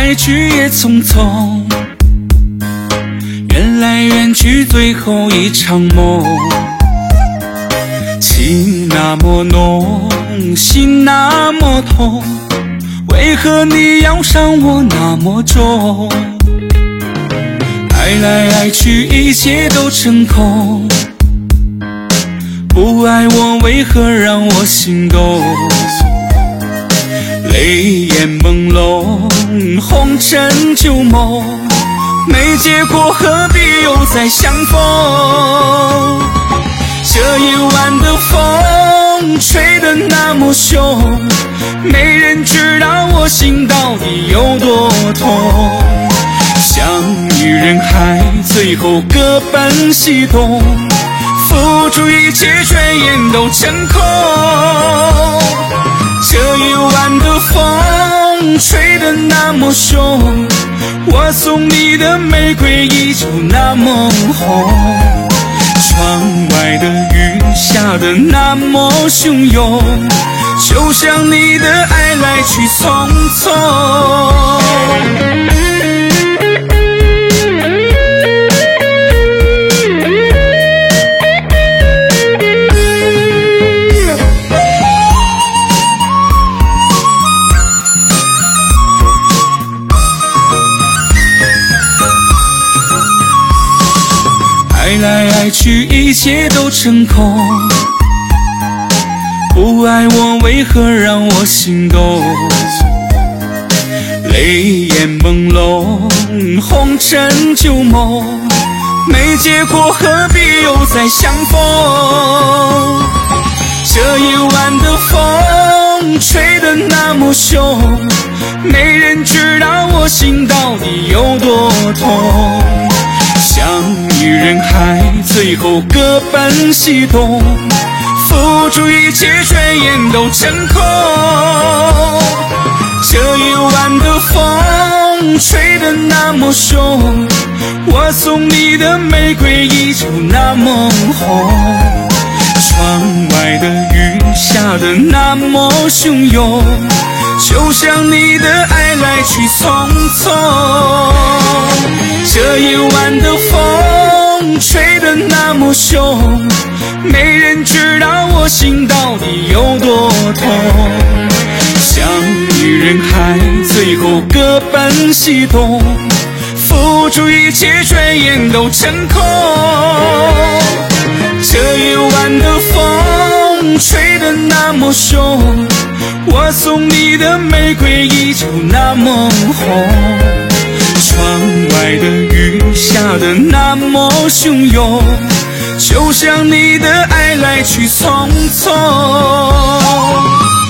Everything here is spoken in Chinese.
来去也匆匆，缘来缘去最后一场梦。情那么浓，心那么痛，为何你要伤我那么重？爱来爱去一切都成空，不爱我为何让我心动？泪眼朦胧，红尘旧梦，没结果何必又再相逢？这夜晚的风吹得那么凶，没人知道我心到底有多痛。相遇人海，最后各奔西东，付出一切转眼都成空。这夜晚的风吹得那么凶，我送你的玫瑰依旧那么红。窗外的雨下得那么汹涌，就像你的爱来去匆匆。爱来爱去一切都成空，不爱我为何让我心动？泪眼朦胧，红尘旧梦，没结果何必又再相逢？这夜晚的风吹得那么凶，没人知道我心到底有多痛。相遇人海，最后各奔西东，付出一切转眼都成空。这夜晚的风吹得那么凶，我送你的玫瑰依旧那么红。窗外的雨下得那么汹涌，就像你的爱来去匆匆。这夜晚的风吹得那么凶，没人知道我心到底有多痛。相遇人海，最后各奔西东，付出一切转眼都成空。这夜晚的风吹得那么凶，我送你的玫瑰依旧那么红。窗外的雨下得那么汹涌，就像你的爱来去匆匆。